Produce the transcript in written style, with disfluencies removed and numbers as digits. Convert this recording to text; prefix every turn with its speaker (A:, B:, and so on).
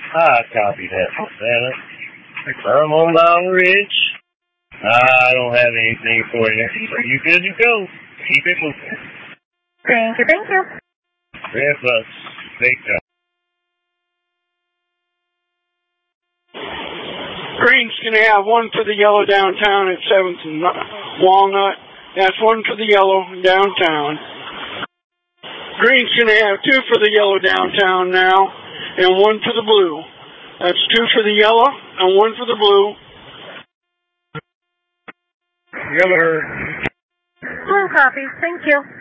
A: I copied that, Santa. I'm on down the ridge. I don't have anything for you. You good to go. Keep it moving.
B: Thank you, thank you.
A: Yes, take care.
C: Green's going to have one for the yellow downtown at 7th and Walnut. That's one for the yellow downtown. Green's going to have two for the yellow downtown now and one for the blue. That's two for the yellow and one for the blue.
A: Yellow.
B: Blue copies, thank you.